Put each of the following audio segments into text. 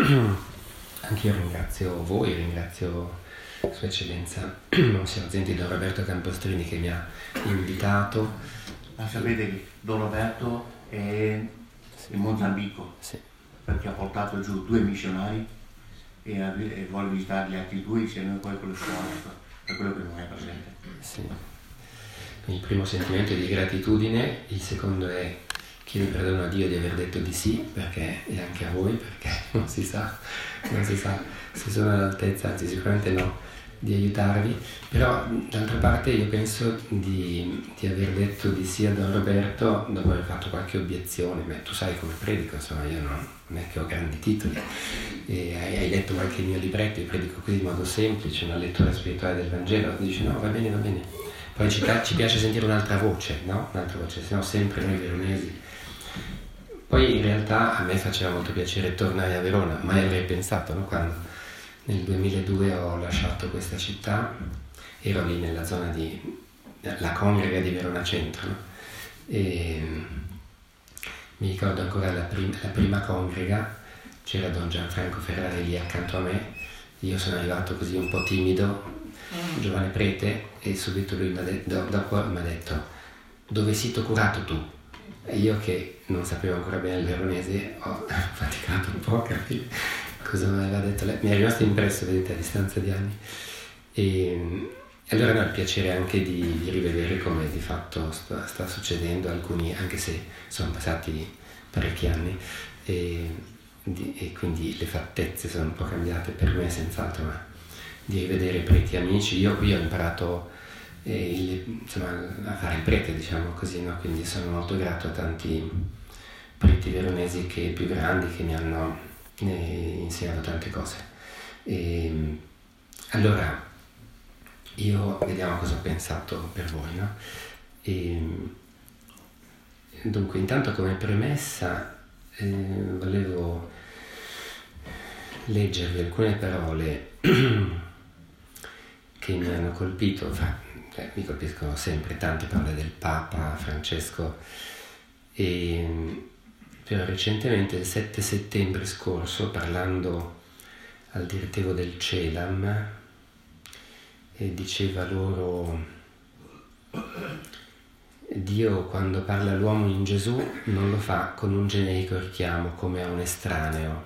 Anch'io ringrazio voi, ringrazio Sua Eccellenza, Monsignor Zenti, Don Roberto Campostrini, che mi ha invitato. Ma sapete che Don Roberto è in Mozambico, Sì. perché ha portato giù 2 missionari e vuole visitare gli altri 2 insieme poi con le scuole, per quello che non è presente. Sì. Il primo sentimento è di gratitudine, il secondo è chiedo perdono a Dio di aver detto di sì, perché, e anche a voi, perché non si sa se sono all'altezza, anzi sicuramente no, di aiutarvi. Però d'altra parte io penso di aver detto di sì a Don Roberto dopo aver fatto qualche obiezione. Beh, tu sai come predico, insomma, io non è che ho grandi titoli, e hai letto qualche mio libretto, io predico così in modo semplice, una lettura spirituale del Vangelo, dici no, va bene. Poi ci piace sentire un'altra voce, no? Un'altra voce, sennò sempre noi veronesi. Poi in realtà a me faceva molto piacere tornare a Verona, mai avrei pensato, no? Quando nel 2002 ho lasciato questa città, ero lì nella zona la congrega di Verona Centro, no? E mi ricordo ancora la prima congrega, c'era Don Gianfranco Ferrari lì accanto a me, io sono arrivato così un po' timido, giovane prete, e subito lui dopo mi ha detto: dove sito curato tu? E io, che non sapevo ancora bene il veronese, ho faticato un po' a capire cosa mi aveva detto lei. Mi è rimasto impresso, vedete, a distanza di anni. E allora no, il piacere anche di rivedere come di fatto sta succedendo alcuni, anche se sono passati parecchi anni, e quindi le fattezze sono un po' cambiate per me senz'altro, ma di rivedere preti amici. Io qui ho imparato a fare il prete, diciamo così, no? Quindi sono molto grato a tanti preti veronesi più grandi che mi hanno insegnato tante cose. E allora io vediamo cosa ho pensato per voi, no? Dunque, intanto come premessa volevo leggervi alcune parole che mi hanno colpito, mi colpiscono sempre tante parole del Papa Francesco, però recentemente, il 7 settembre scorso, parlando al direttivo del CELAM, diceva loro: Dio, quando parla all'uomo in Gesù, non lo fa con un generico richiamo come a un estraneo,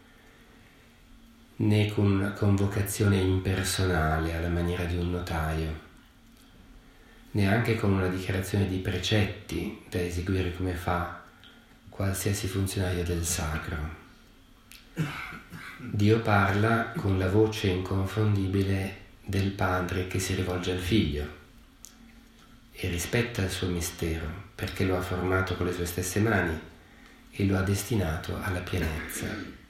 né con vocazione impersonale alla maniera di un notaio, neanche con una dichiarazione di precetti da eseguire come fa qualsiasi funzionario del sacro. Dio parla con la voce inconfondibile del Padre che si rivolge al Figlio e rispetta il suo mistero perché lo ha formato con le sue stesse mani e lo ha destinato alla pienezza.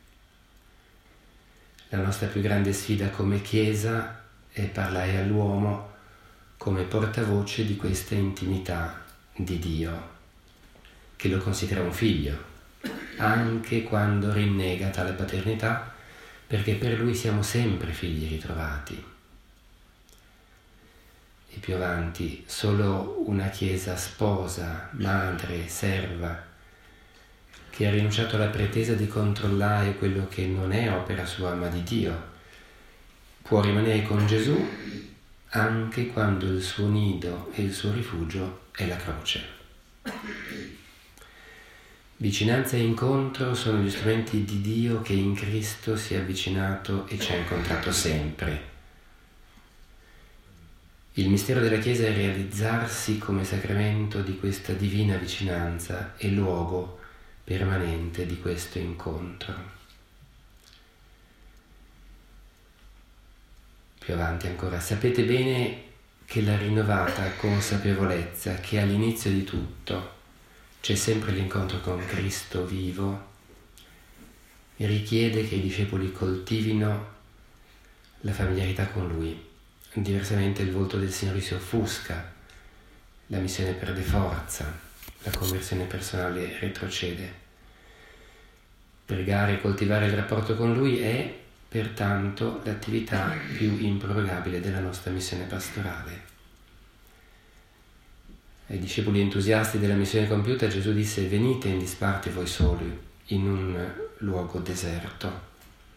La nostra più grande sfida come Chiesa è parlare all'uomo come portavoce di questa intimità di Dio, che lo considera un figlio, anche quando rinnega tale paternità, perché per lui siamo sempre figli ritrovati. E più avanti, solo una Chiesa sposa, madre, serva, che ha rinunciato alla pretesa di controllare quello che non è opera sua ma di Dio, può rimanere con Gesù anche quando il suo nido e il suo rifugio è la croce. Vicinanza e incontro sono gli strumenti di Dio che in Cristo si è avvicinato e ci ha incontrato sempre. Il mistero della Chiesa è realizzarsi come sacramento di questa divina vicinanza e luogo permanente di questo incontro. Più avanti ancora, sapete bene che la rinnovata consapevolezza che all'inizio di tutto c'è sempre l'incontro con Cristo vivo e richiede che i discepoli coltivino la familiarità con Lui. Diversamente il volto del Signore si offusca, la missione perde forza, la conversione personale retrocede. Pregare e coltivare il rapporto con Lui è pertanto l'attività più improrogabile della nostra missione pastorale. Ai discepoli entusiasti della missione compiuta Gesù disse: venite in disparte voi soli in un luogo deserto.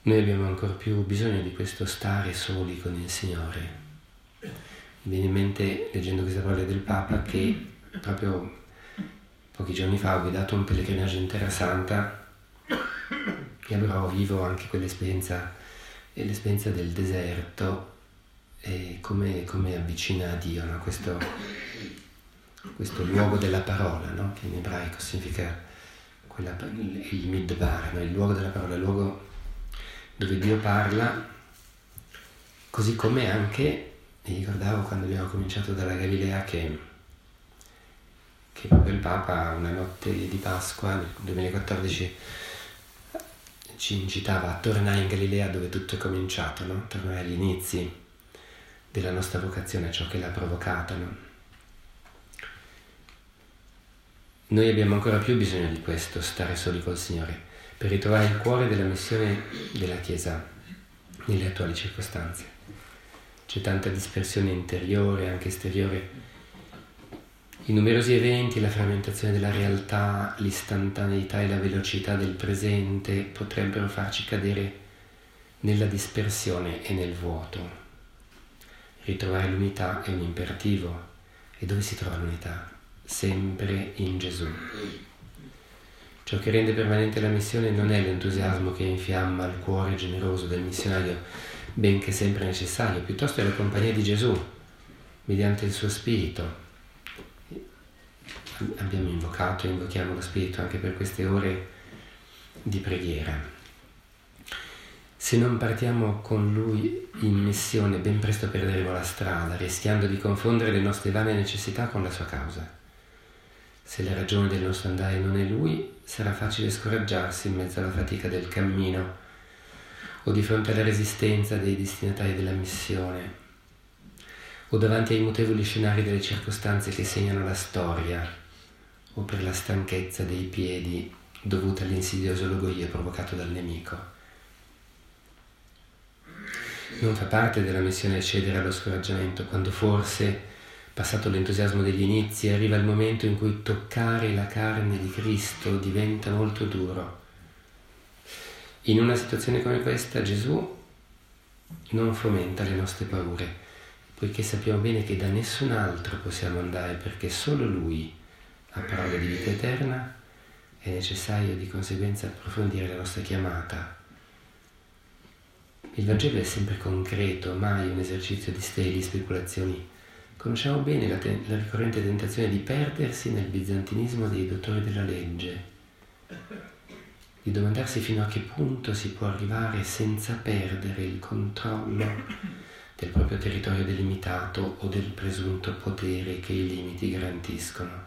Noi abbiamo ancora più bisogno di questo stare soli con il Signore. Mi viene in mente, leggendo queste parole del Papa, che proprio pochi giorni fa ho guidato un pellegrinaggio in Terra Santa e allora vivo anche quell'esperienza, l'esperienza del deserto e come avvicina a Dio, no? Questo luogo della parola, no? Che in ebraico significa il midbar, no? Il luogo della parola, il luogo dove Dio parla, così come anche, mi ricordavo quando abbiamo cominciato dalla Galilea che proprio il Papa una notte di Pasqua nel 2014 ci incitava a tornare in Galilea dove tutto è cominciato, no? Tornare agli inizi della nostra vocazione, ciò che l'ha provocata, no? Noi abbiamo ancora più bisogno di questo, stare soli col Signore, per ritrovare il cuore della missione della Chiesa nelle attuali circostanze. C'è tanta dispersione interiore, anche esteriore. I numerosi eventi, la frammentazione della realtà, l'istantaneità e la velocità del presente potrebbero farci cadere nella dispersione e nel vuoto. Ritrovare l'unità è un imperativo. E dove si trova l'unità? Sempre in Gesù. Ciò che rende permanente la missione non è l'entusiasmo che infiamma il cuore generoso del missionario, benché sempre necessario, piuttosto è la compagnia di Gesù, mediante il suo Spirito. Abbiamo invocato e invochiamo lo Spirito anche per queste ore di preghiera. Se non partiamo con Lui in missione, ben presto perderemo la strada, rischiando di confondere le nostre vane necessità con la sua causa. Se la ragione del nostro andare non è Lui, sarà facile scoraggiarsi in mezzo alla fatica del cammino o di fronte alla resistenza dei destinatari della missione o davanti ai mutevoli scenari delle circostanze che segnano la storia o per la stanchezza dei piedi dovuta all'insidioso logorio provocato dal nemico. Non fa parte della missione cedere allo scoraggiamento quando forse, passato l'entusiasmo degli inizi, arriva il momento in cui toccare la carne di Cristo diventa molto duro. In una situazione come questa Gesù non fomenta le nostre paure, poiché sappiamo bene che da nessun altro possiamo andare, perché solo Lui ha parole di vita eterna. È necessario di conseguenza approfondire la nostra chiamata. Il Vangelo è sempre concreto, mai un esercizio di steli speculazioni. Conosciamo bene la ricorrente tentazione di perdersi nel bizantinismo dei dottori della legge, di domandarsi fino a che punto si può arrivare senza perdere il controllo del proprio territorio delimitato o del presunto potere che i limiti garantiscono.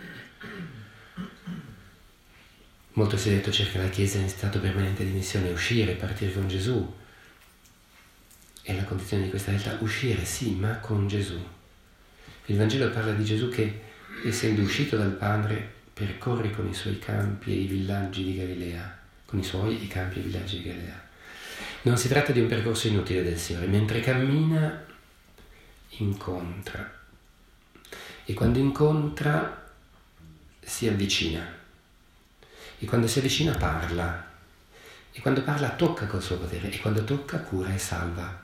Molto si è detto circa la Chiesa in stato permanente di missione, uscire, partire con Gesù. È la condizione di questa realtà, uscire sì, ma con Gesù. Il Vangelo parla di Gesù che, essendo uscito dal Padre, percorre con i suoi campi e i villaggi di Galilea, i campi e i villaggi di Galilea. Non si tratta di un percorso inutile del Signore, mentre cammina, incontra. E quando incontra, si avvicina. E quando si avvicina parla. E quando parla tocca col suo potere. E quando tocca cura e salva.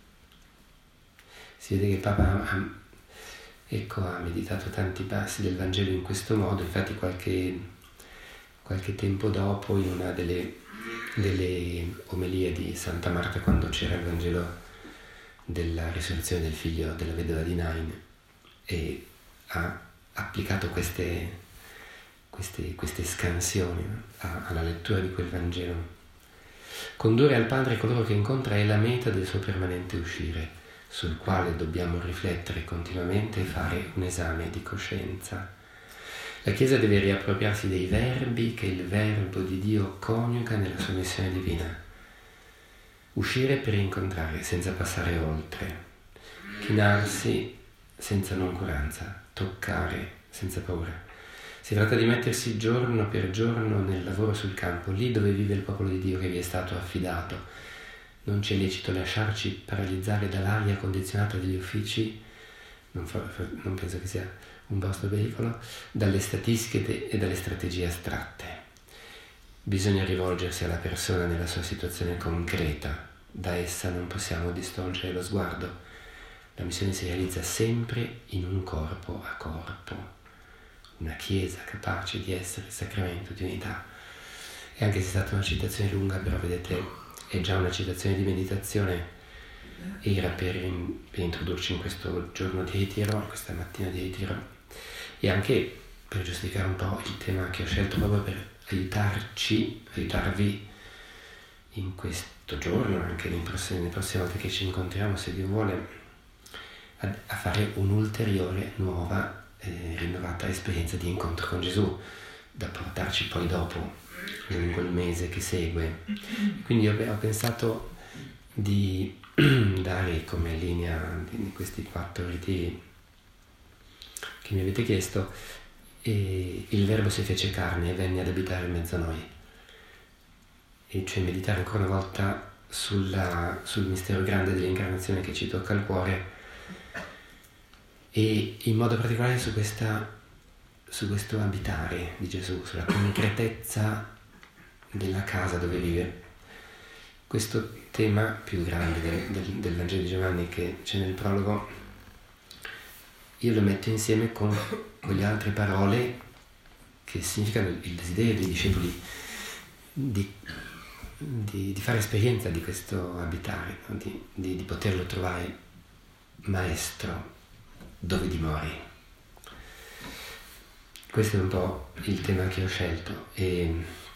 Si vede che il Papa ha meditato tanti passi del Vangelo in questo modo. Infatti qualche tempo dopo, in una delle omelie di Santa Marta, quando c'era il Vangelo della risurrezione del figlio della vedova di Nain, e ha applicato queste scansioni alla lettura di quel Vangelo. Condurre al Padre coloro che incontra è la meta del suo permanente uscire, sul quale dobbiamo riflettere continuamente e fare un esame di coscienza. La Chiesa deve riappropriarsi dei verbi che il Verbo di Dio coniuga nella sua missione divina. Uscire per incontrare senza passare oltre, chinarsi senza noncuranza, toccare senza paura. Si tratta di mettersi giorno per giorno nel lavoro sul campo, lì dove vive il popolo di Dio che vi è stato affidato. Non ci è lecito lasciarci paralizzare dall'aria condizionata degli uffici, non penso che sia un vostro veicolo, dalle statistiche e dalle strategie astratte. bisogna rivolgersi alla persona nella sua situazione concreta. Da essa non possiamo distolgere lo sguardo. La missione si realizza sempre in un corpo a corpo, una chiesa capace di essere il sacramento di unità. E anche se è stata una citazione lunga, però vedete, è già una citazione di meditazione, era per introdurci in questo giorno di ritiro, questa mattina di ritiro, e anche per giustificare un po' il tema che ho scelto proprio per aiutarvi in questo giorno, anche nelle prossime volte che ci incontriamo, se Dio vuole, a fare un'ulteriore, nuova, rinnovata esperienza di incontro con Gesù, da portarci poi dopo, lungo il mese che segue. Quindi ho pensato di dare come linea di questi 4 ritiri che mi avete chiesto, e il Verbo si fece carne e venne ad abitare in mezzo a noi, e cioè meditare ancora una volta sul mistero grande dell'incarnazione che ci tocca al cuore, e in modo particolare su questo abitare di Gesù, sulla concretezza della casa dove vive. Questo tema più grande del Vangelo di Giovanni che c'è nel prologo, io lo metto insieme con le altre parole che significano il desiderio dei discepoli di fare esperienza di questo abitare, no? di poterlo trovare maestro dove dimori. Questo è un po' il tema che ho scelto, e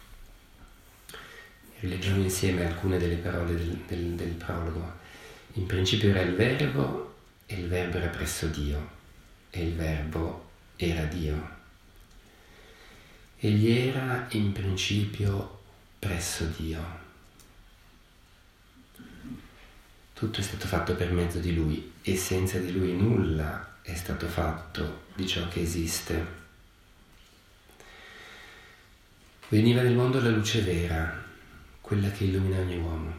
rileggiamo insieme alcune delle parole del prologo. In principio era il Verbo, e il Verbo era presso Dio, e il Verbo era Dio. Egli era in principio presso Dio. Tutto è stato fatto per mezzo di Lui, e senza di Lui nulla è stato fatto di ciò che esiste. Veniva nel mondo la luce vera, quella che illumina ogni uomo.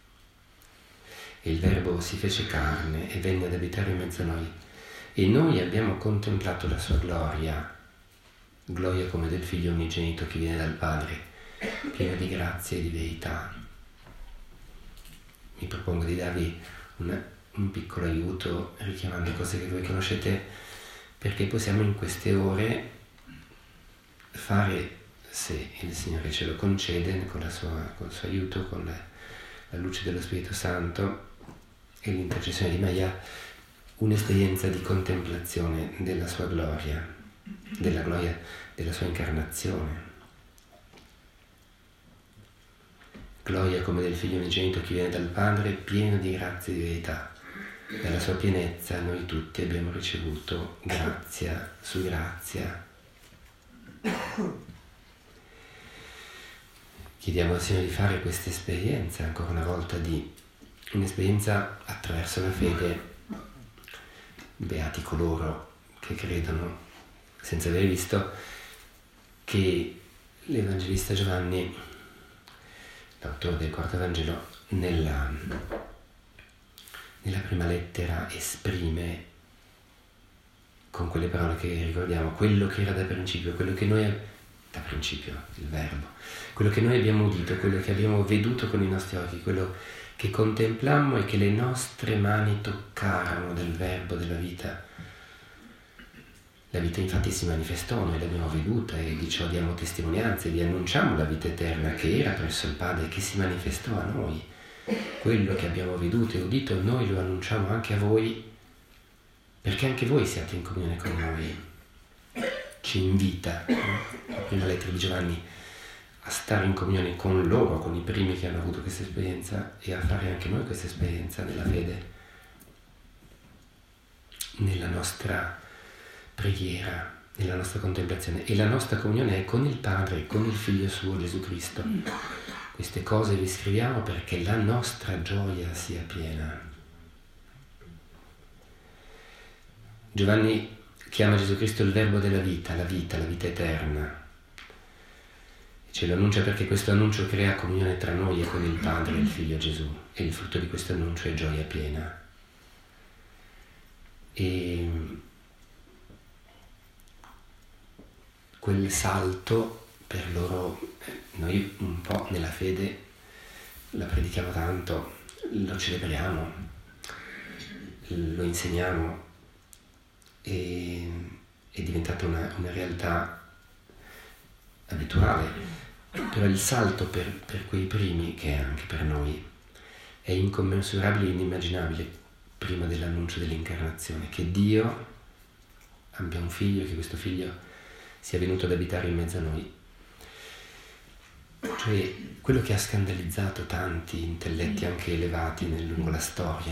E il Verbo si fece carne e venne ad abitare in mezzo a noi, e noi abbiamo contemplato la sua gloria come del Figlio unigenito che viene dal Padre, pieno di grazia e di verità. Mi propongo di darvi un piccolo aiuto richiamando cose che voi conoscete, perché possiamo in queste ore fare, se il Signore ce lo concede, con il suo aiuto, con la luce dello Spirito Santo e l'intercessione di Maria, un'esperienza di contemplazione della sua gloria, della gloria della sua incarnazione. Gloria come del Figlio unigenito che viene dal Padre, pieno di grazia e di verità. Dalla sua pienezza noi tutti abbiamo ricevuto grazia su grazia. Chiediamo al Signore di fare questa esperienza, ancora una volta, un'esperienza attraverso la fede. Beati coloro che credono, senza aver visto, che l'Evangelista Giovanni, l'autore del 4° Vangelo, nella prima lettera esprime con quelle parole che ricordiamo quello che era da principio, quello che noi, da principio, il Verbo, quello che noi abbiamo udito, quello che abbiamo veduto con i nostri occhi, quello che contemplammo e che le nostre mani toccarono del Verbo della vita. La vita infatti si manifestò, noi l'abbiamo veduta e di ciò diamo testimonianza e vi annunciamo la vita eterna che era presso il Padre e che si manifestò a noi. Quello che abbiamo veduto e udito noi lo annunciamo anche a voi, perché anche voi siate in comunione con noi. Ci invita, la prima lettera di Giovanni, a stare in comunione con loro, con i primi che hanno avuto questa esperienza, e a fare anche noi questa esperienza nella fede, nella nostra preghiera, nella nostra contemplazione. E la nostra comunione è con il Padre, con il Figlio suo Gesù Cristo. Queste cose vi scriviamo perché la nostra gioia sia piena. Giovanni chiama Gesù Cristo il Verbo della vita, la vita eterna. Ce lo annuncia perché questo annuncio crea comunione tra noi e con il Padre e il Figlio Gesù, e il frutto di questo annuncio è gioia piena. E quel salto per loro, noi un po' nella fede la predichiamo tanto, lo celebriamo, lo insegniamo, e è diventata una realtà abituale, però il salto per quei primi, che è anche per noi, è incommensurabile e inimmaginabile prima dell'annuncio dell'incarnazione, che Dio abbia un figlio, che questo figlio sia venuto ad abitare in mezzo a noi. Cioè, quello che ha scandalizzato tanti intelletti anche elevati lungo la storia,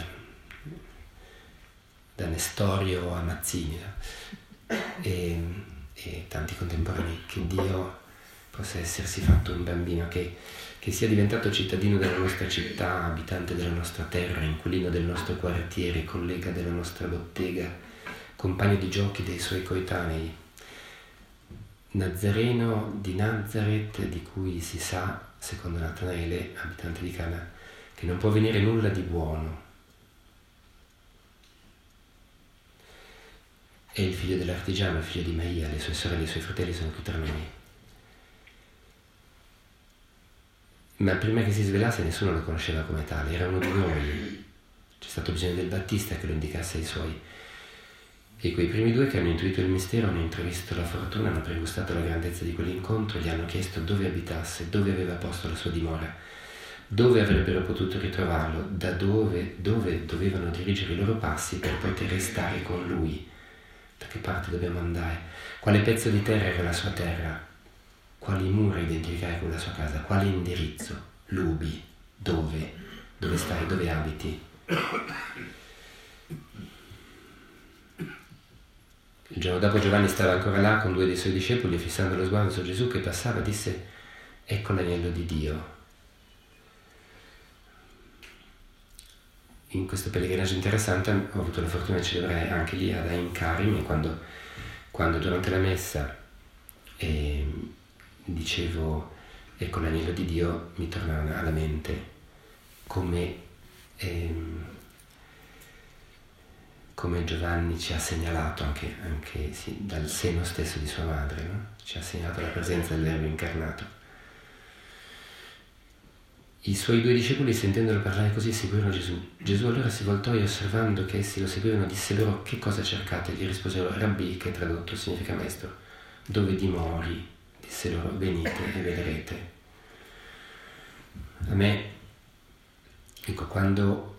da Nestorio a Mazzini, e tanti contemporanei, che Dio possa essersi fatto un bambino, che sia diventato cittadino della nostra città, abitante della nostra terra, inquilino del nostro quartiere, collega della nostra bottega, compagno di giochi dei suoi coetanei, Nazareno di Nazaret, di cui si sa, secondo Natanaele, abitante di Cana, che non può venire nulla di buono. È il figlio dell'artigiano, il figlio di Maria, le sue sorelle e i suoi fratelli sono qui tra noi. Ma prima che si svelasse nessuno lo conosceva come tale, era uno di noi. C'è stato bisogno del Battista che lo indicasse ai suoi. E quei primi due che hanno intuito il mistero, hanno intravisto la fortuna, hanno pregustato la grandezza di quell'incontro, gli hanno chiesto dove abitasse, dove aveva posto la sua dimora, dove avrebbero potuto ritrovarlo, da dove dovevano dirigere i loro passi per poter restare con lui, da che parte dobbiamo andare, quale pezzo di terra era la sua terra, quali mura identificare con la sua casa, quale indirizzo, Lubi, dove stai, dove abiti. Il giorno dopo Giovanni stava ancora là con 2 dei suoi discepoli e fissando lo sguardo su Gesù che passava disse: ecco l'agnello di Dio. In questo pellegrinaggio interessante ho avuto la fortuna di celebrare anche lì ad Ain Karim, e quando durante la messa dicevo ecco l'agnello di Dio, mi tornava alla mente come Giovanni ci ha segnalato anche sì, dal seno stesso di sua madre, no? Ci ha segnalato la presenza del Verbo incarnato. I suoi 2 discepoli, sentendolo parlare così, seguirono Gesù. Gesù allora si voltò e, osservando che essi lo seguivano, disse loro: che cosa cercate? Gli risposero: Rabbì, che tradotto significa maestro. Dove dimori? Disse loro: venite e vedrete. A me, ecco, quando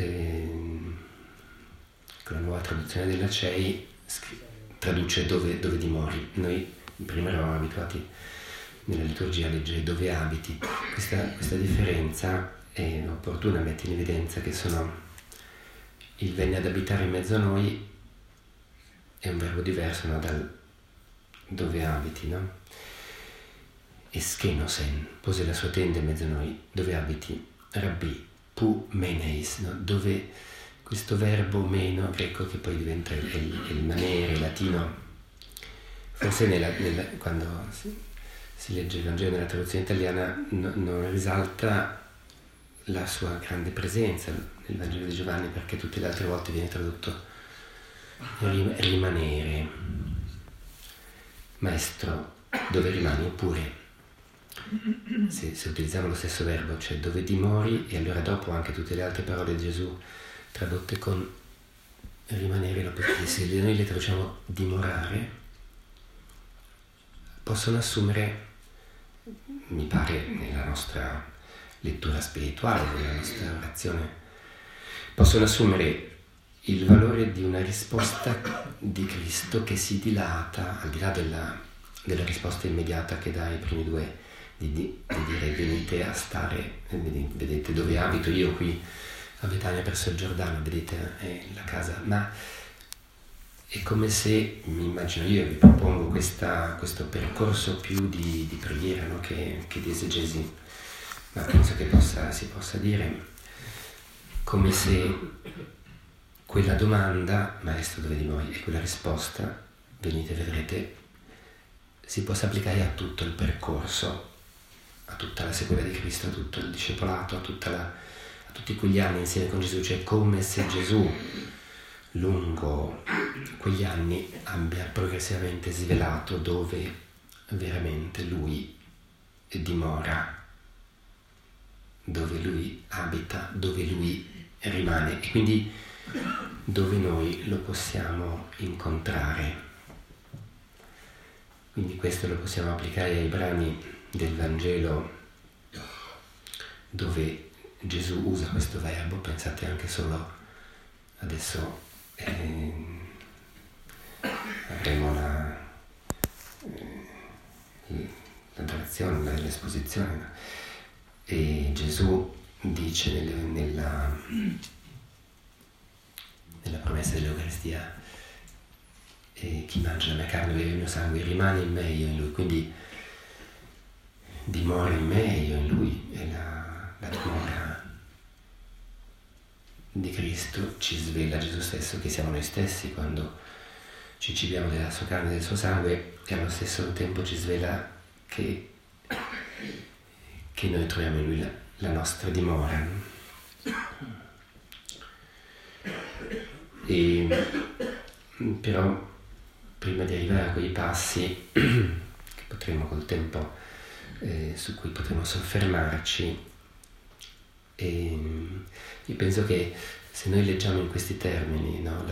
con la nuova traduzione della CEI traduce dove dimori. Noi prima eravamo abituati nella liturgia a leggere dove abiti. Questa differenza è opportuna, mette in evidenza che il venne ad abitare in mezzo a noi è un verbo diverso, no? Dal dove abiti, no? E skenosen, pose la sua tenda in mezzo a noi. Dove abiti? Rabbì, pu meneis, no? Dove questo verbo meno greco, che poi diventa il manere latino, forse quando si legge il Vangelo nella traduzione italiana non risalta la sua grande presenza nel Vangelo di Giovanni, perché tutte le altre volte viene tradotto rimanere. Maestro, dove rimani? Oppure se utilizziamo lo stesso verbo, cioè dove dimori, e allora dopo anche tutte le altre parole di Gesù tradotte con rimanere, se noi le traduciamo dimorare, possono assumere, mi pare, nella nostra lettura spirituale, nella nostra orazione, possono assumere il valore di una risposta di Cristo che si dilata, al di là della risposta immediata che dà ai primi 2, di dire venite a stare, vedete dove abito io qui a Betania presso il Giordano, vedete la casa, ma è come se, mi immagino, io vi propongo questo percorso più di preghiera, no? che di esegesi, ma penso che si possa dire come se quella domanda, maestro dove dimori, e quella risposta, venite e vedrete, si possa applicare a tutto il percorso, a tutta la seguita di Cristo, a tutto il discepolato, a tutti quegli anni insieme con Gesù, cioè come se Gesù lungo quegli anni abbia progressivamente svelato dove veramente Lui dimora, dove Lui abita, dove Lui rimane e quindi dove noi lo possiamo incontrare. Quindi questo lo possiamo applicare ai brani del Vangelo dove Gesù usa questo verbo. Pensate anche solo adesso avremo l'adorazione, l'esposizione, no? E Gesù dice nella promessa dell'Eucaristia: chi mangia la mia carne e beve il mio sangue rimane in me, io in lui. Quindi dimora in me, io in lui. E la dimora di Cristo ci svela Gesù stesso, che siamo noi stessi quando ci cibiamo della sua carne e del suo sangue, e allo stesso tempo ci svela che noi troviamo in lui la nostra dimora. E però prima di arrivare a quei passi che potremo col tempo su cui potremo soffermarci, io penso che se noi leggiamo in questi termini, no,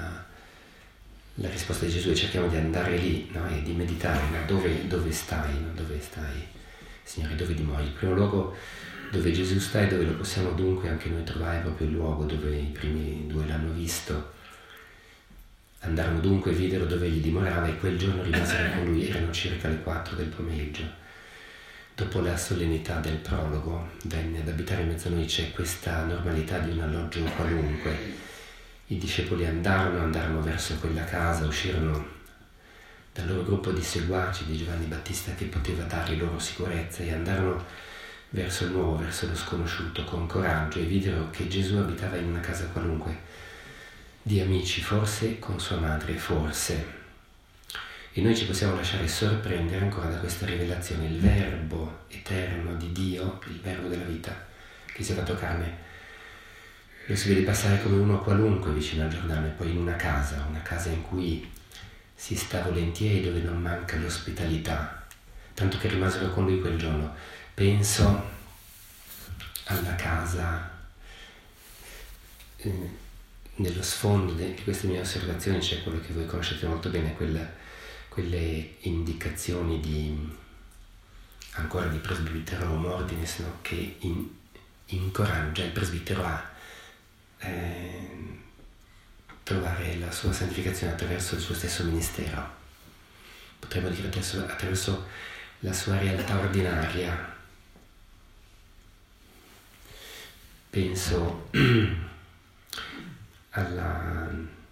la risposta di Gesù, e cerchiamo di andare lì, no, e di meditare, no, dove stai, no, dove stai, Signore, dove dimori? In primo luogo dove Gesù sta, e dove lo possiamo dunque anche noi trovare, proprio il luogo dove i primi due l'hanno visto. Andarono dunque e videro dove egli dimorava, e quel giorno rimasero con lui. Erano circa le 4 del pomeriggio. Dopo la solennità del prologo venne ad abitare in mezzo a noi. C'è questa normalità di un alloggio qualunque. I discepoli andarono verso quella casa, uscirono dal loro gruppo di seguaci di Giovanni Battista, che poteva dare loro sicurezza, e andarono verso il nuovo, verso lo sconosciuto, con coraggio, e videro che Gesù abitava in una casa qualunque di amici, forse con sua madre, forse. E noi ci possiamo lasciare sorprendere ancora da questa rivelazione. Il verbo eterno di Dio, il verbo della vita, che si è fatto carne, lo si vede passare come uno qualunque vicino al Giordano, e poi in una casa in cui si sta volentieri, dove non manca l'ospitalità, tanto che rimasero con lui quel giorno. Penso alla casa, nello sfondo di queste mie osservazioni c'è quello che voi conoscete molto bene, quelle indicazioni ancora di presbitero ordines, no? Che incoraggia il presbitero a trovare la sua santificazione attraverso il suo stesso ministero, potremmo dire attraverso la sua realtà ordinaria. Penso alla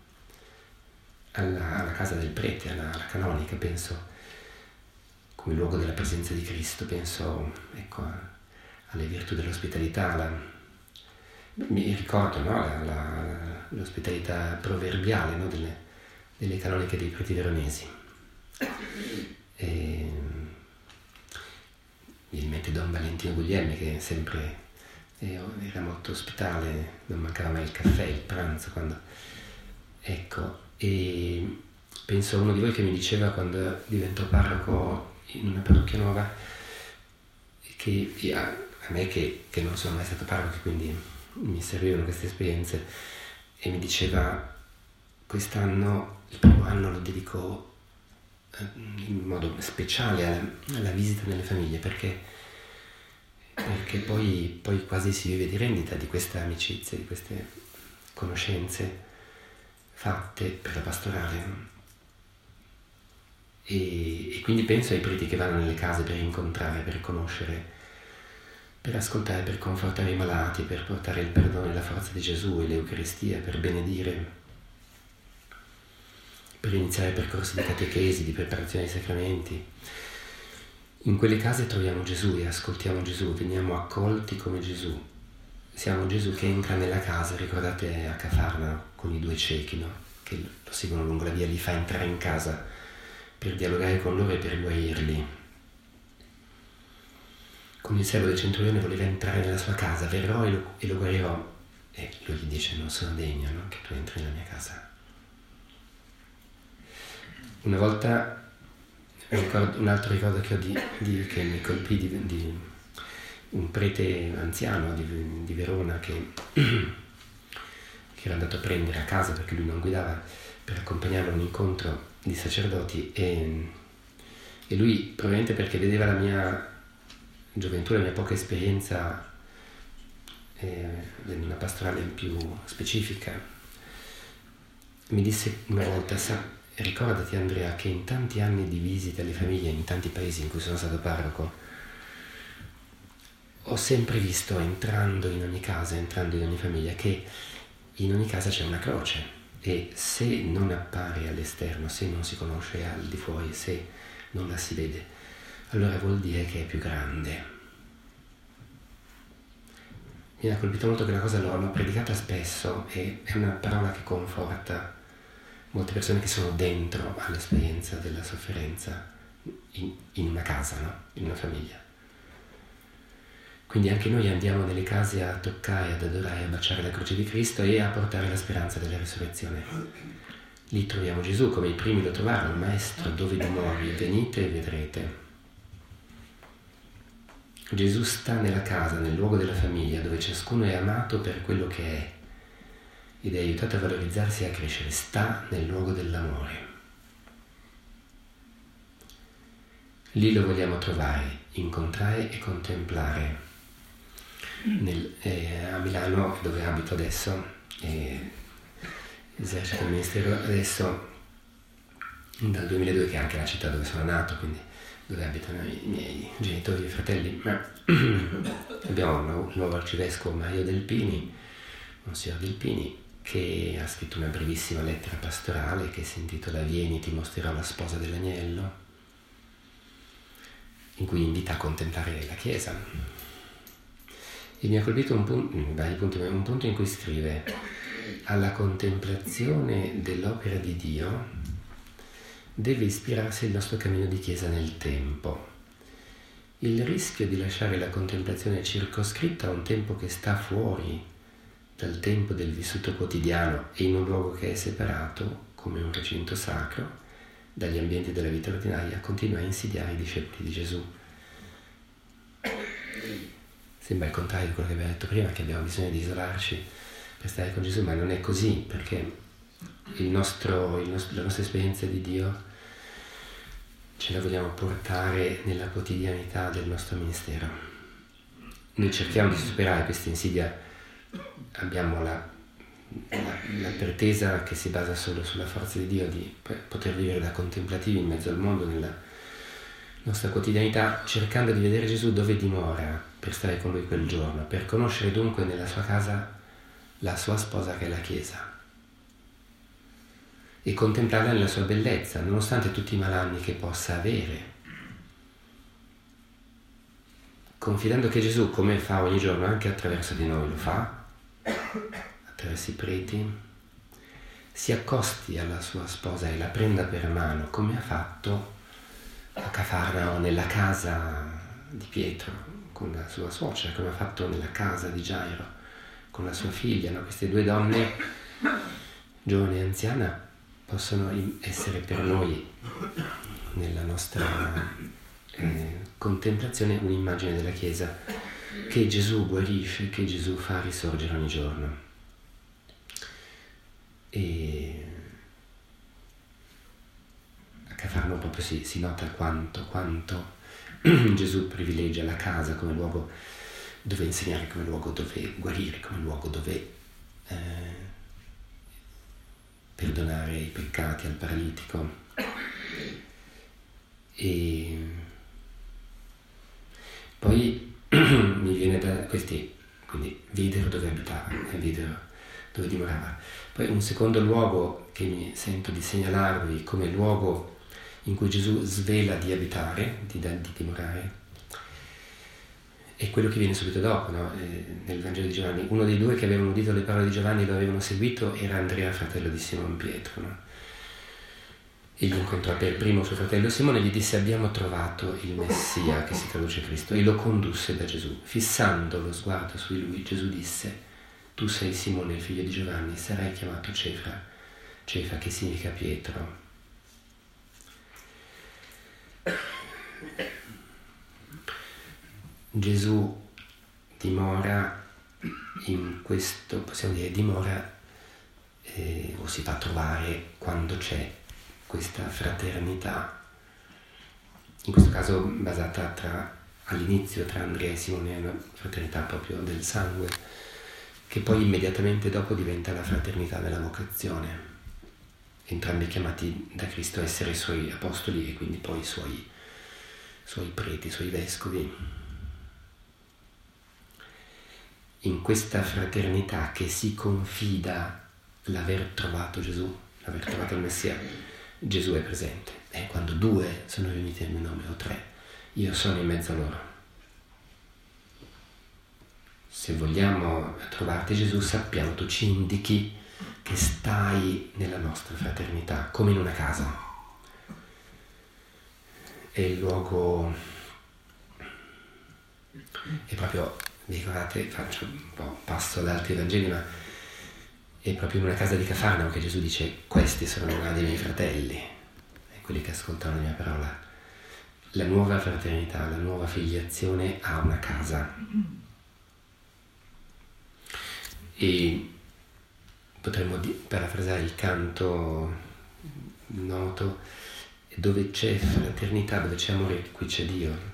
casa del prete, alla canonica, penso come luogo della presenza di Cristo, penso, ecco, alle virtù dell'ospitalità. Mi ricordo, no, l'ospitalità proverbiale, no, delle canoniche dei preti veronesi. Mi viene in mente Don Valentino Guglielmi, che sempre era molto ospitale, non mancava mai il caffè, il pranzo, quando... Ecco, e penso a uno di voi che mi diceva, quando diventò parroco in una parrocchia nuova, che a me che non sono mai stato parroco, quindi mi servivano queste esperienze, e mi diceva: quest'anno, il primo anno, lo dedico in modo speciale alla visita nelle famiglie, perché poi quasi si vive di rendita di queste amicizie, di queste conoscenze fatte per la pastorale. E quindi penso ai preti che vanno nelle case per incontrare, per conoscere, per ascoltare, per confortare i malati, per portare il perdono e la forza di Gesù e l'Eucaristia, per benedire, per iniziare percorsi di catechesi, di preparazione ai sacramenti. In quelle case troviamo Gesù e ascoltiamo Gesù, veniamo accolti come Gesù. Siamo Gesù che entra nella casa. Ricordate a Cafarnao con i 2 ciechi, no? Che lo seguono lungo la via, li fa entrare in casa per dialogare con loro e per guarirli. Con il servo del centurione voleva entrare nella sua casa: verrò e lo guarirò. E lui gli dice: non sono degno, no, che tu entri nella mia casa. Una volta un altro ricordo che ho che mi colpì di un prete anziano di Verona che era andato a prendere a casa perché lui non guidava, per accompagnarlo a un incontro di sacerdoti, e lui, probabilmente perché vedeva la mia gioventù, la mia poca esperienza in una pastorale più specifica, mi disse una volta: ricordati Andrea che in tanti anni di visite alle famiglie in tanti paesi in cui sono stato parroco, ho sempre visto, entrando in ogni casa, entrando in ogni famiglia, che in ogni casa c'è una croce, e se non appare all'esterno, se non si conosce al di fuori, se non la si vede, allora vuol dire che è più grande. Mi ha colpito molto quella cosa, l'ho predicata spesso, e è una parola che conforta molte persone che sono dentro all'esperienza della sofferenza in una casa, no? In una famiglia. Quindi anche noi andiamo nelle case a toccare, ad adorare, a baciare la croce di Cristo e a portare la speranza della risurrezione. Lì troviamo Gesù, come i primi lo trovarono: Maestro, dove dimori? Venite e vedrete. Gesù sta nella casa, nel luogo della famiglia, dove ciascuno è amato per quello che è ed è aiutato a valorizzarsi e a crescere. Sta nel luogo dell'amore. Lì lo vogliamo trovare, incontrare e contemplare. A Milano, dove abito adesso, esercito il ministero adesso dal 2002, che è anche la città dove sono nato, quindi dove abitano i miei genitori e fratelli. Ma abbiamo il nuovo arcivescovo Mario Delpini, Monsignor Delpini, che ha scritto una brevissima lettera pastorale che si intitola Vieni, ti mostrerò la sposa dell'agnello, in cui invita a contemplare la Chiesa. E mi ha colpito un punto in cui scrive: alla contemplazione dell'opera di Dio deve ispirarsi il nostro cammino di Chiesa nel tempo. Il rischio di lasciare la contemplazione circoscritta a un tempo che sta fuori dal tempo del vissuto quotidiano e in un luogo che è separato, come un recinto sacro, dagli ambienti della vita ordinaria, continua a insidiare i discepoli di Gesù. Sembra il contrario di quello che abbiamo detto prima, che abbiamo bisogno di isolarci per stare con Gesù, ma non è così, perché la nostra esperienza di Dio ce la vogliamo portare nella quotidianità del nostro ministero. Noi cerchiamo di superare questa insidia, abbiamo la pretesa che si basa solo sulla forza di Dio di poter vivere da contemplativi in mezzo al mondo, nella nostra quotidianità, cercando di vedere Gesù dove dimora, per stare con Lui quel giorno, per conoscere dunque nella sua casa la sua sposa che è la Chiesa e contemplarla nella sua bellezza, nonostante tutti i malanni che possa avere, confidando che Gesù, come fa ogni giorno anche attraverso di noi, lo fa attraverso i preti, si accosti alla sua sposa e la prenda per mano, come ha fatto a Cafarnao, nella casa di Pietro con la sua suocera, come ha fatto nella casa di Gairo con la sua figlia, no? Queste due donne, giovane e anziana, possono essere per noi, nella nostra contemplazione, un'immagine della Chiesa che Gesù guarisce, che Gesù fa risorgere ogni giorno. E a Cafarnao proprio si nota quanto Gesù privilegia la casa come luogo dove insegnare, come luogo dove guarire, come luogo dove perdonare i peccati al paralitico. E poi mi viene da questi, quindi videro dove abitava, videro dove dimorava. Poi un secondo luogo che mi sento di segnalarvi come luogo in cui Gesù svela di abitare, di dimorare, è quello che viene subito dopo, no? Nel Vangelo di Giovanni. Uno dei due che avevano udito le parole di Giovanni e lo avevano seguito era Andrea, fratello di Simon Pietro, no? Egli incontrò per primo suo fratello Simone e gli disse: abbiamo trovato il Messia, che si traduce Cristo, e lo condusse da Gesù. Fissando lo sguardo su di lui, Gesù disse: tu sei Simone, il figlio di Giovanni, sarai chiamato Cefa, che significa Pietro. Gesù dimora in questo, possiamo dire, dimora o si fa trovare quando c'è questa fraternità, in questo caso basata all'inizio tra Andrea e Simone, una fraternità proprio del sangue, che poi immediatamente dopo diventa la fraternità della vocazione, entrambi chiamati da Cristo a essere i suoi apostoli e quindi poi i suoi preti, i suoi vescovi. In questa fraternità che si confida l'aver trovato Gesù, l'aver trovato il Messia, Gesù è presente. E quando due sono riuniti nel mio nome o tre, io sono in mezzo a loro. Se vogliamo trovarti Gesù, sappiamo, tu ci indichi che stai nella nostra fraternità, come in una casa. È il luogo, è proprio, vi ricordate, faccio un po' passo ad altri Vangeli, ma è proprio in una casa di Cafarnao che Gesù dice: questi sono uno dei miei fratelli, e quelli che ascoltano la mia parola. La nuova fraternità, la nuova filiazione ha una casa. E potremmo parafrasare il canto noto: dove c'è fraternità, dove c'è amore, qui c'è Dio.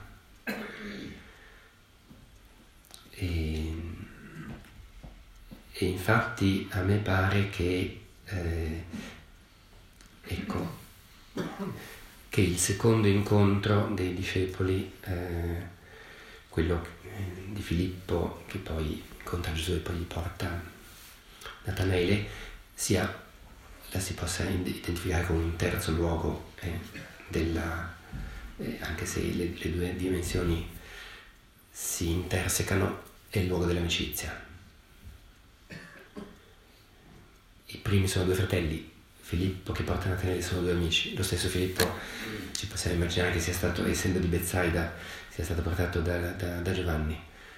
E infatti a me pare che che il secondo incontro dei discepoli, quello di Filippo che poi incontra Gesù e poi gli porta Natanaele, la si possa identificare come un terzo luogo anche se le due dimensioni si intersecano, è il luogo dell'amicizia. I primi sono due fratelli, Filippo che porta Natanaele sono due amici. Lo stesso Filippo ci possiamo immaginare che sia stato, essendo di Betsaida, sia stato portato da Giovanni.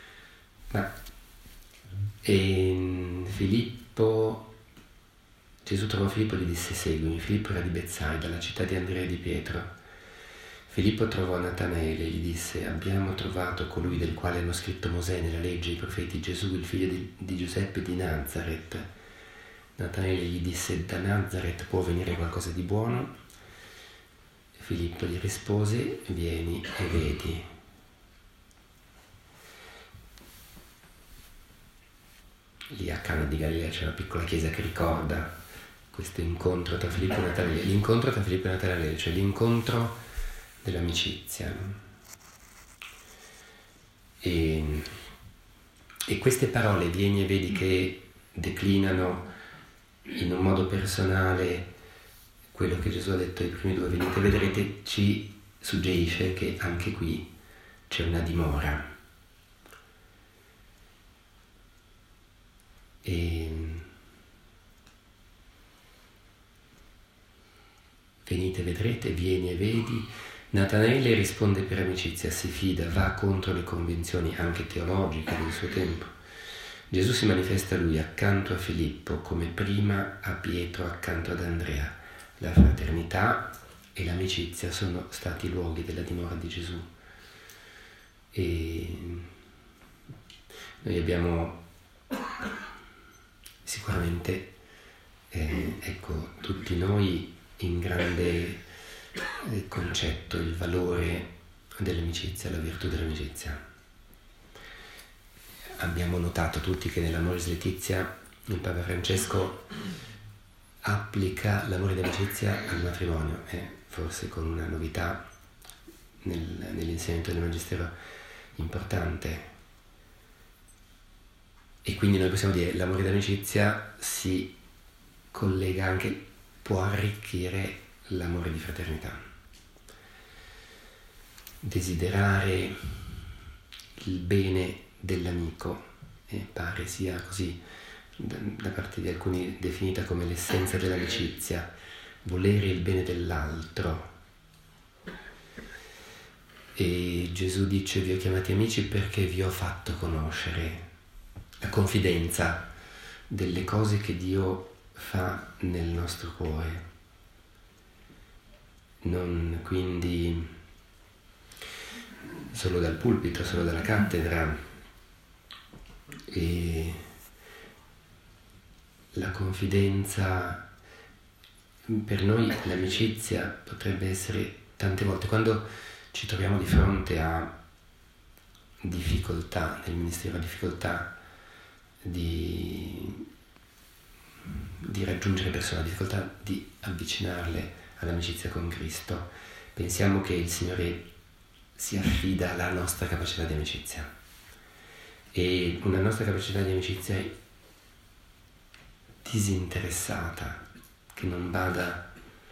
Gesù trovò Filippo e gli disse: seguimi. Filippo era di Betsaida, la città di Andrea e di Pietro. Filippo trovò Natanaele e gli disse: abbiamo trovato colui del quale hanno scritto Mosè nella legge e i profeti, Gesù, il figlio di Giuseppe di Nazaret. Natanaele gli disse: da Nazaret può venire qualcosa di buono? Filippo gli rispose: vieni e vedi. Lì a Cana di Galilea c'è una piccola chiesa che ricorda questo incontro tra Filippo e Natanaele. L'incontro tra Filippo e Natanaele, cioè l'incontro dell'amicizia. E queste parole, vieni e vedi, che declinano in un modo personale quello che Gesù ha detto ai primi due: venite e vedrete, ci suggerisce che anche qui c'è una dimora. Venite e vedrete, vieni e vedi. Natanaele risponde per amicizia, si fida, va contro le convinzioni anche teologiche del suo tempo. Gesù si manifesta a lui accanto a Filippo, come prima a Pietro accanto ad Andrea. La fraternità e l'amicizia sono stati i luoghi della dimora di Gesù. E noi abbiamo sicuramente, tutti noi in grande concetto il valore dell'amicizia, la virtù dell'amicizia. Abbiamo notato tutti che nell'Amoris Laetitia il Papa Francesco applica l'amore d'amicizia al matrimonio, forse con una novità nell'insegnamento del Magistero importante. E quindi noi possiamo dire che l'amore d'amicizia si collega anche, può arricchire l'amore di fraternità. Desiderare il bene dell'amico pare sia così da parte di alcuni definita come l'essenza dell'amicizia, volere il bene dell'altro. E Gesù dice: vi ho chiamati amici perché vi ho fatto conoscere la confidenza delle cose che Dio fa nel nostro cuore. Non quindi solo dal pulpito, solo dalla cattedra, e la confidenza, per noi l'amicizia potrebbe essere tante volte quando ci troviamo di fronte a difficoltà nel ministero, a difficoltà di raggiungere persone, a difficoltà di avvicinarle all'amicizia con Cristo, pensiamo che il Signore si affida alla nostra capacità di amicizia, e una nostra capacità di amicizia disinteressata, che non bada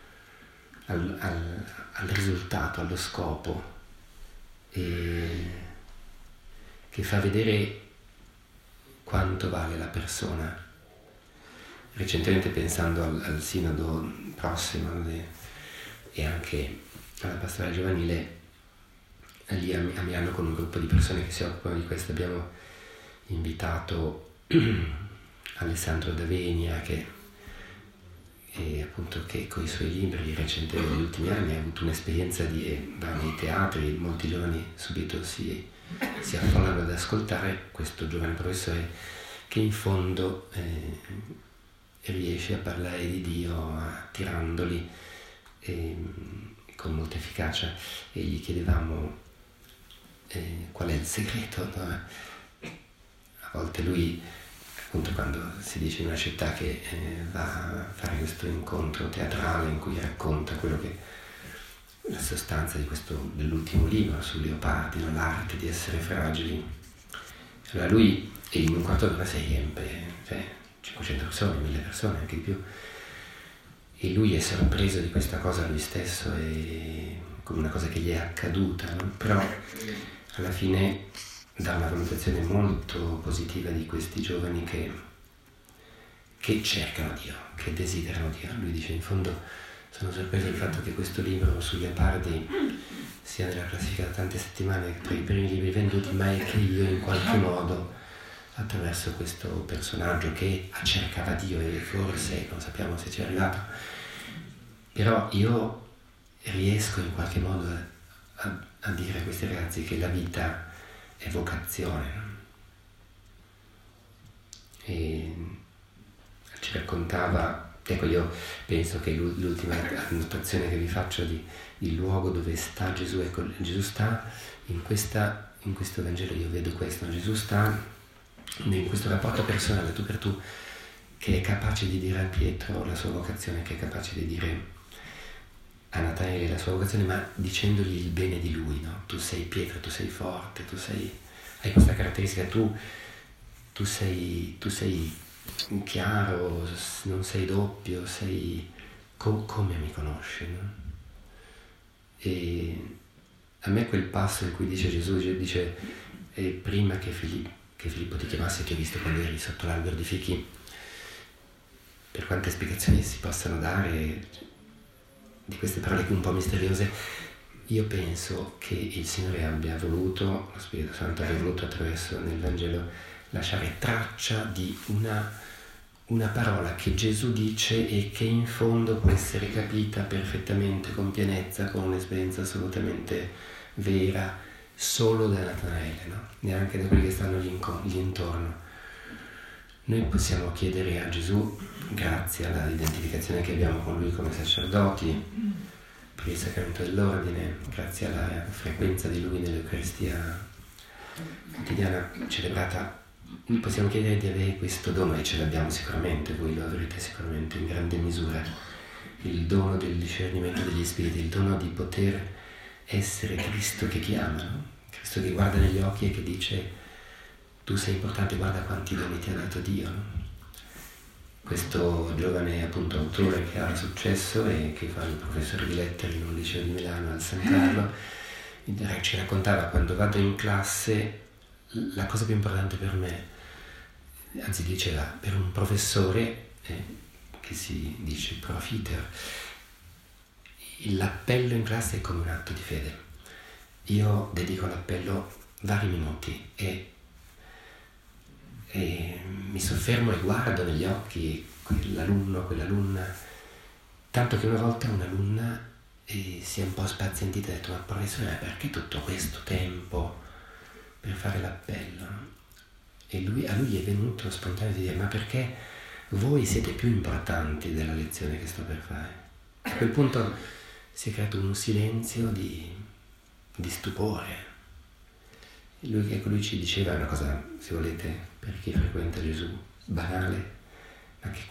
al risultato, allo scopo, e che fa vedere quanto vale la persona. Recentemente, pensando al sinodo prossimo e anche alla pastorale giovanile, lì a Milano, con un gruppo di persone che si occupano di questo, abbiamo invitato Alessandro D'Avenia, che con i suoi libri recentemente, negli ultimi anni, ha avuto un'esperienza va nei teatri. Molti giovani subito si affollano ad ascoltare questo giovane professore che in fondo riesce a parlare di Dio attirandoli con molta efficacia, e gli chiedevamo qual è il segreto, no? A volte lui, appunto, quando si dice in una città che va a fare questo incontro teatrale in cui racconta quello che la sostanza dell'ultimo libro su Leopardi, no? L'arte di essere fragili, allora lui in un quarto d'ora si riempie, 500 persone, 1000 persone, anche di più, e lui è sorpreso di questa cosa lui stesso, è come una cosa che gli è accaduta, no? Però alla fine dà una valutazione molto positiva di questi giovani che cercano Dio, che desiderano Dio. Lui dice: in fondo sono sorpreso del fatto che questo libro su Leopardi sia nella classifica da tante settimane tra i primi libri venduti, ma è che io in qualche modo, attraverso questo personaggio che cercava Dio, e forse non sappiamo se ci è arrivato, però io riesco in qualche modo a dire a questi ragazzi che la vita è vocazione, no? E ci raccontava, ecco, io penso che l'ultima annotazione che vi faccio il luogo dove sta Gesù, ecco, Gesù sta in questo Vangelo, io vedo questo, Gesù sta in questo rapporto personale, tu per tu, che è capace di dire a Pietro la sua vocazione, che è capace di dire a Natanaele la sua vocazione, ma dicendogli il bene di lui, no? Tu sei Pietro, tu sei forte, hai questa caratteristica, tu sei chiaro, non sei doppio, sei come mi conosci, no? E a me quel passo in cui dice Gesù, dice prima che Filippo ti chiamasse, ti ho visto quando eri sotto l'albero di fichi, per quante spiegazioni si possano dare di queste parole un po' misteriose, io penso che il Signore abbia voluto, lo Spirito Santo abbia voluto attraverso nel Vangelo lasciare traccia di una parola che Gesù dice e che in fondo può essere capita perfettamente, con pienezza, con un'esperienza assolutamente vera, solo da Natanaele, no? Neanche da quelli che stanno lì intorno. Noi possiamo chiedere a Gesù, grazie alla identificazione che abbiamo con Lui come sacerdoti, per il sacramento dell'ordine, grazie alla frequenza di Lui nell'Eucaristia quotidiana celebrata, possiamo chiedere di avere questo dono, e ce l'abbiamo sicuramente, voi lo avrete sicuramente in grande misura, il dono del discernimento degli spiriti, il dono di poter essere Cristo che chiama, no? Cristo che guarda negli occhi e che dice: tu sei importante, guarda quanti doni ti ha dato Dio, no? Questo giovane, appunto, autore che ha successo e che fa il professore di lettere in un liceo di Milano, al San Carlo, ci raccontava: quando vado in classe la cosa più importante per me, anzi diceva, per un professore che si dice profiter, l'appello in classe è come un atto di fede. Io dedico all'appello vari minuti e mi soffermo e guardo negli occhi quell'alunno, quell'alunna, tanto che una volta un'alunna e si è un po' spazientita e ha detto: ma professore, perché tutto questo tempo per fare l'appello? E a lui è venuto spontaneo di dire: ma perché voi siete più importanti della lezione che sto per fare? A quel punto si è creato un silenzio di stupore. E lui ci diceva una cosa, se volete, per chi frequenta Gesù, banale, ma che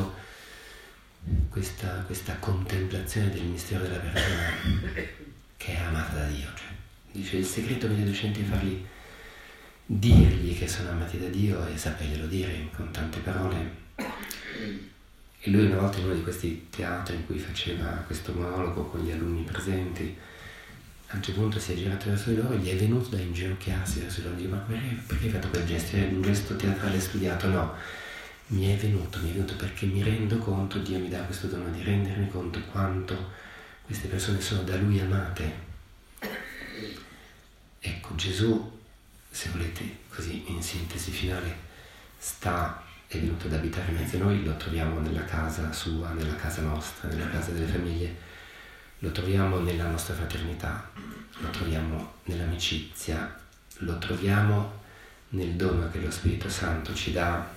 questa contemplazione del mistero della persona che è amata da Dio. Cioè, dice: il segreto che Dio sente è dirgli che sono amati da Dio e saperglielo dire con tante parole. E lui una volta in uno di questi teatri in cui faceva questo monologo con gli alunni presenti, a un certo punto si è girato verso di loro e gli è venuto da inginocchiarsi verso di loro. Dico: ma perché hai fatto quel gesto? È un gesto teatrale studiato? No, mi è venuto perché mi rendo conto, Dio mi dà questo dono di rendermi conto quanto queste persone sono da Lui amate. Ecco, Gesù, se volete, così in sintesi finale, è venuto ad abitare in mezzo a noi. Lo troviamo nella casa sua, nella casa nostra, nella casa delle famiglie, lo troviamo nella nostra fraternità, lo troviamo nell'amicizia, lo troviamo nel dono che lo Spirito Santo ci dà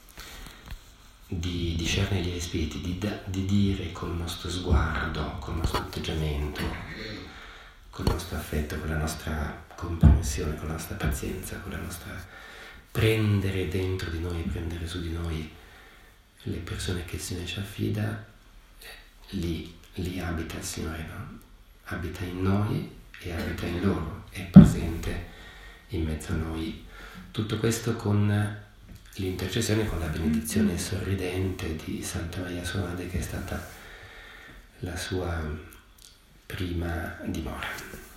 di discernere gli spiriti, di dire col nostro sguardo, col nostro atteggiamento, col nostro affetto, con la nostra comprensione, con la nostra pazienza, con la nostra prendere dentro di noi, prendere su di noi le persone che il Signore ci affida. Lì abita il Signore, no? Abita in noi e abita in loro, è presente in mezzo a noi. Tutto questo con l'intercessione, con la benedizione sorridente di Santa Maria Sua Madre, che è stata la sua prima dimora.